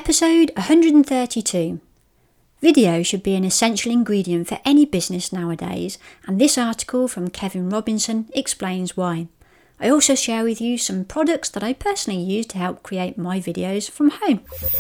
Episode 132. Video should be an essential ingredient for any business nowadays, and this article from Kevin Robinson explains why. I also share with you some products that I personally use to help create my videos from home.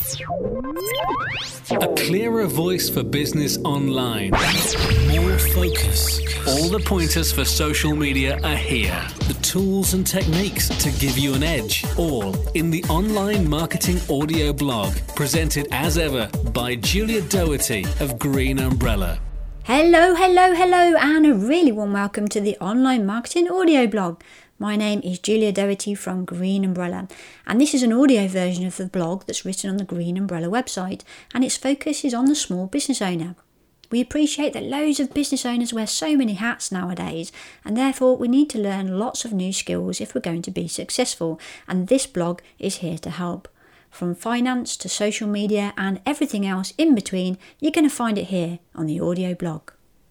A clearer voice for business online. More focus. All the pointers for social media are here. The tools and techniques to give you an edge. All in the Online Marketing Audio blog. Presented as ever by Julia Doherty of Green Umbrella. Hello, and a really warm welcome to the Online Marketing Audio blog. My name is Julia Doherty from Green Umbrella, and this is an audio version of the blog that's written on the Green Umbrella website, and its focus is on the small business owner. We appreciate that loads of business owners wear so many hats nowadays, and therefore we need to learn lots of new skills if we're going to be successful, and this blog is here to help. From finance to social media and everything else in between, you're going to find it here on the audio blog.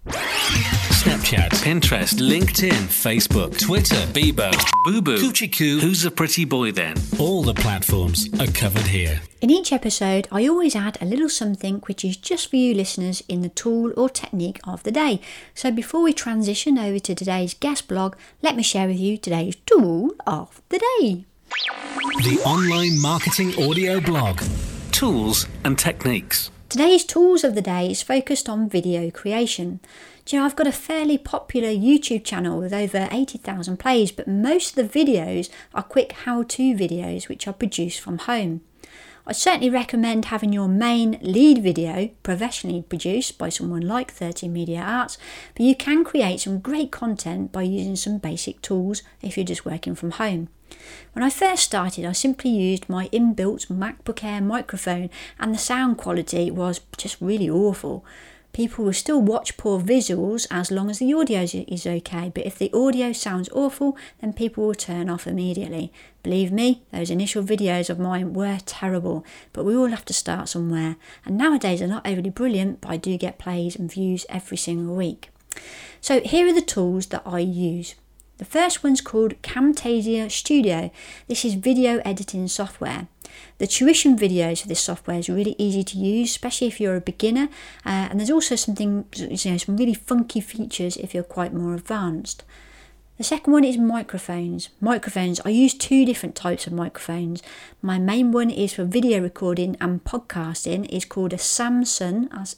Snapchat, Pinterest, LinkedIn, Facebook, Twitter, Bebo, Boo-Boo, Coochie Coo, Who's a Pretty Boy Then? All the platforms are covered here. In each episode, I always add a little something which is just for you listeners in the tool or technique of the day. So before we transition over to today's guest blog, let me share with you today's tool of the day. The Online Marketing Audio blog. Tools and techniques. Today's tools of the day is focused on video creation. Do you know, I've got a fairly popular YouTube channel with over 80,000 plays, but most of the videos are quick how-to videos which are produced from home. I certainly recommend having your main lead video professionally produced by someone like 30 Media Arts, but you can create some great content by using some basic tools if you're just working from home. When I first started, I simply used my inbuilt MacBook Air microphone, and the sound quality was just really awful. People will still watch poor visuals as long as the audio is okay, but if the audio sounds awful, then people will turn off immediately. Believe me, those initial videos of mine were terrible, but we all have to start somewhere. And nowadays they're not overly brilliant, but I do get plays and views every single week. So here are the tools that I use. The first one's called Camtasia Studio. This is video editing software. The tuition videos for this software is really easy to use, especially if you're a beginner, and there's also some really funky features if you're quite more advanced. The second one is microphones. I use two different types of microphones. My main one is for video recording and podcasting. It's called a Samson, that's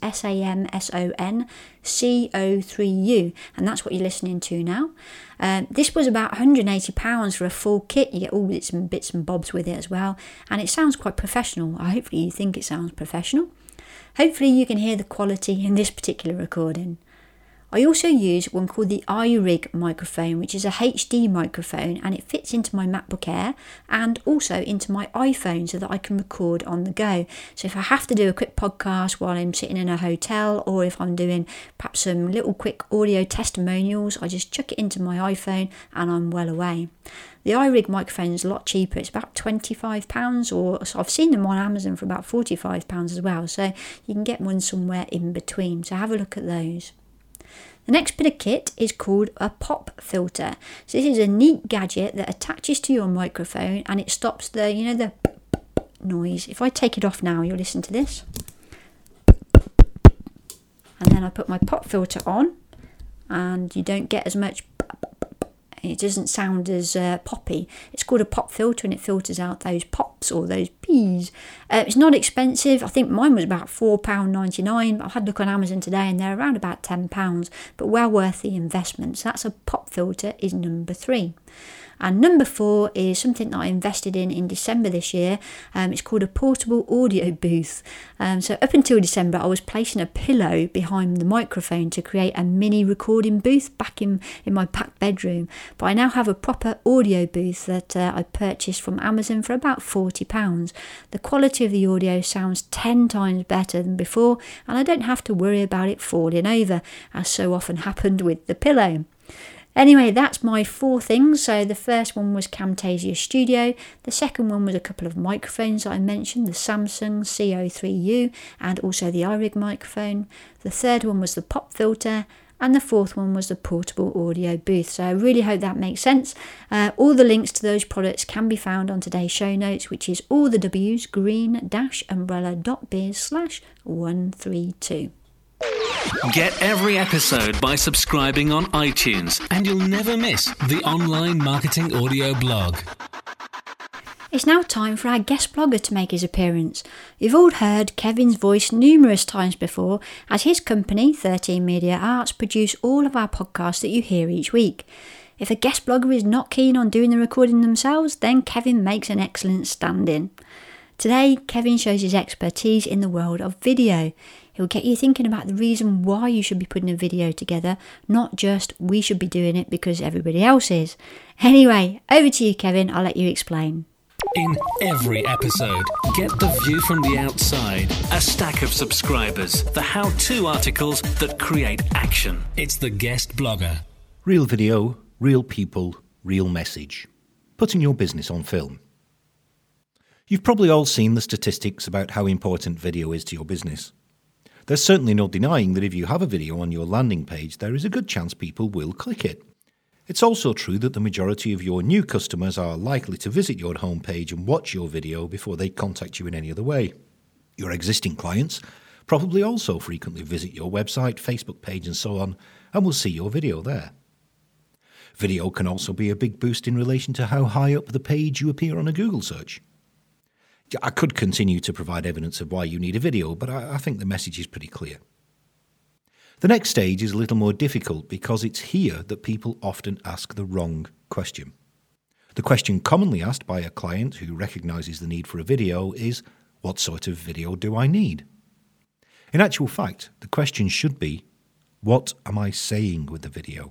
Samson CO3U, and that's what you're listening to now. This was about £180 for a full kit. You get all bits and bobs with it as well, and it sounds quite professional. Hopefully you think it sounds professional. Hopefully you can hear the quality in this particular recording. I also use one called the iRig microphone, which is a HD microphone, and it fits into my MacBook Air and also into my iPhone so that I can record on the go. So if I have to do a quick podcast while I'm sitting in a hotel, or if I'm doing perhaps some little quick audio testimonials, I just chuck it into my iPhone and I'm well away. The iRig microphone is a lot cheaper. It's about £25, or so I've seen them on Amazon for about £45 as well. So you can get one somewhere in between. So have a look at those. The next bit of kit is called a pop filter. So this is a neat gadget that attaches to your microphone and it stops the noise. If I take it off now, you'll listen to this. And then I put my pop filter on and you don't get as much. It doesn't sound as poppy. It's called a pop filter and it filters out those pops or those peas. It's not expensive. I think mine was about £4.99. I had a look on Amazon today and they're around about £10, but well worth the investment. So that's a pop filter is number 3. And number 4 is something that I invested in December this year. It's called a portable audio booth. So up until December, I was placing a pillow behind the microphone to create a mini recording booth back in my back bedroom. But I now have a proper audio booth that I purchased from Amazon for about £40. The quality of the audio sounds 10 times better than before, and I don't have to worry about it falling over, as so often happened with the pillow. Anyway, that's my 4 things. So the first one was Camtasia Studio. The second one was a couple of microphones that I mentioned, the Samson CO3U and also the iRig microphone. The third one was the pop filter. and the fourth one was the portable audio booth. So I really hope that makes sense. All the links to those products can be found on today's show notes, which is all the W's green-umbrella.biz/132. Get every episode by subscribing on iTunes, and you'll never miss the online marketing audio blog. It's now time for our guest blogger to make his appearance. You've all heard Kevin's voice numerous times before, as his company, 13 Media Arts, produce all of our podcasts that you hear each week. If a guest blogger is not keen on doing the recording themselves, then Kevin makes an excellent stand-in. Today, Kevin shows his expertise in the world of video. He'll get you thinking about the reason why you should be putting a video together, not just we should be doing it because everybody else is. Anyway, over to you, Kevin. I'll let you explain. In every episode, get the view from the outside, a stack of subscribers, the how-to articles that create action. It's the guest blogger. Real video, real people, real message. Putting your business on film. You've probably all seen the statistics about how important video is to your business. There's certainly no denying that if you have a video on your landing page, there is a good chance people will click it. It's also true that the majority of your new customers are likely to visit your homepage and watch your video before they contact you in any other way. Your existing clients probably also frequently visit your website, Facebook page and so on, and will see your video there. Video can also be a big boost in relation to how high up the page you appear on a Google search. I could continue to provide evidence of why you need a video, but I think the message is pretty clear. The next stage is a little more difficult because it's here that people often ask the wrong question. The question commonly asked by a client who recognises the need for a video is, what sort of video do I need? In actual fact, the question should be, what am I saying with the video?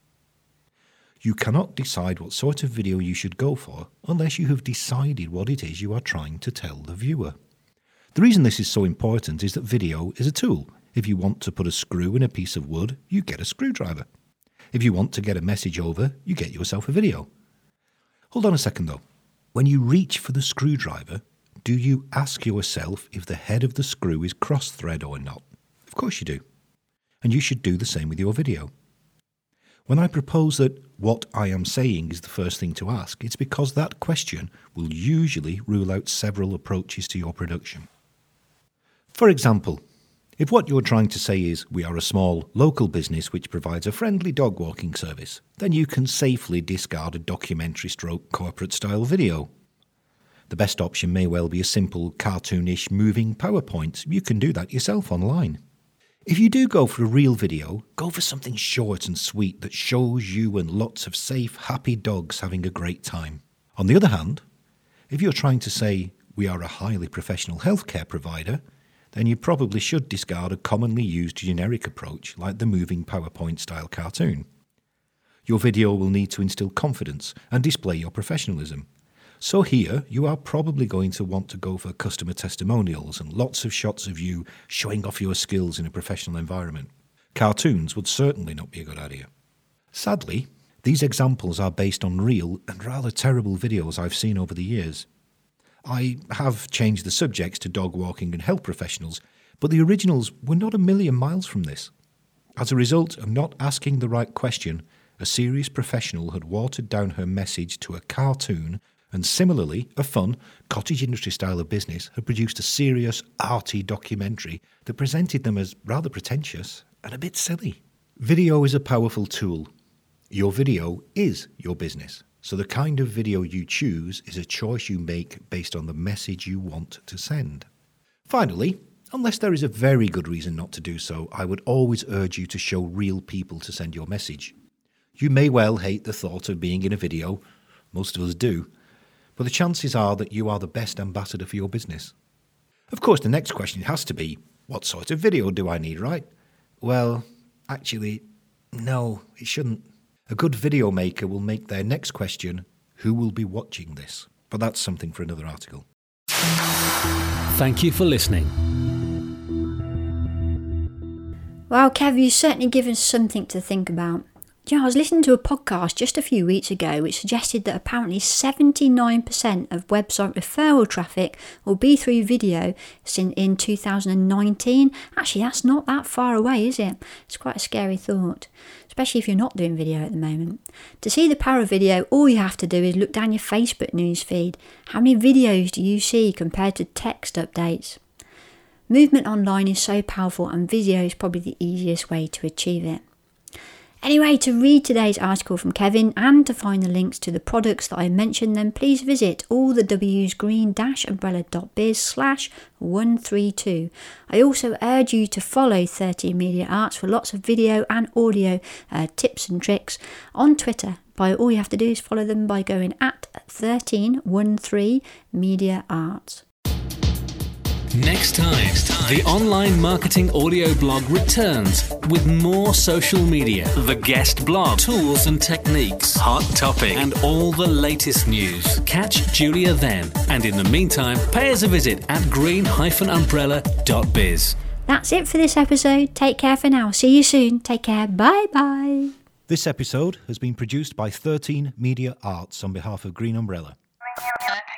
You cannot decide what sort of video you should go for unless you have decided what it is you are trying to tell the viewer. The reason this is so important is that video is a tool. If you want to put a screw in a piece of wood, you get a screwdriver. If you want to get a message over, you get yourself a video. Hold on a second though. When you reach for the screwdriver, do you ask yourself if the head of the screw is cross-thread or not? Of course you do. And you should do the same with your video. When I propose that what I am saying is the first thing to ask, it's because that question will usually rule out several approaches to your production. For example, if what you're trying to say is, we are a small, local business which provides a friendly dog walking service, then you can safely discard a documentary-stroke corporate-style video. The best option may well be a simple, cartoonish, moving PowerPoint. You can do that yourself online. If you do go for a real video, go for something short and sweet that shows you and lots of safe, happy dogs having a great time. On the other hand, if you're trying to say, we are a highly professional healthcare provider, then you probably should discard a commonly used generic approach like the moving PowerPoint-style cartoon. Your video will need to instill confidence and display your professionalism. So here, you are probably going to want to go for customer testimonials and lots of shots of you showing off your skills in a professional environment. Cartoons would certainly not be a good idea. Sadly, these examples are based on real and rather terrible videos I've seen over the years. I have changed the subjects to dog walking and health professionals, but the originals were not a million miles from this. As a result of not asking the right question, a serious professional had watered down her message to a cartoon, and similarly, a fun, cottage industry style of business had produced a serious, arty documentary that presented them as rather pretentious and a bit silly. Video is a powerful tool. Your video is your business. So the kind of video you choose is a choice you make based on the message you want to send. Finally, unless there is a very good reason not to do so, I would always urge you to show real people to send your message. You may well hate the thought of being in a video, most of us do, but the chances are that you are the best ambassador for your business. Of course, the next question has to be, what sort of video do I need, right? Well, actually, no, it shouldn't. A good video maker will make their next question, who will be watching this? But that's something for another article. Thank you for listening. Well, Kev, you've certainly given us something to think about. Do you know, I was listening to a podcast just a few weeks ago which suggested that apparently 79% of website referral traffic will be through video in 2019. Actually, that's not that far away, is it? It's quite a scary thought, especially if you're not doing video at the moment. To see the power of video, all you have to do is look down your Facebook news feed. How many videos do you see compared to text updates? Movement online is so powerful, and video is probably the easiest way to achieve it. Anyway, to read today's article from Kevin and to find the links to the products that I mentioned, then please visit allthewsgreen-umbrella.biz/132. I also urge you to follow 13 Media Arts for lots of video and audio tips and tricks on Twitter. All you have to do is follow them by going at 1313 Media Arts. Next time, the online marketing audio blog returns with more social media, the guest blog, tools and techniques, hot topic, and all the latest news. Catch Julia then, and in the meantime, pay us a visit at green-umbrella.biz. That's it for this episode. Take care for now. See you soon. Take care. Bye bye. This episode has been produced by 13 Media Arts on behalf of Green Umbrella.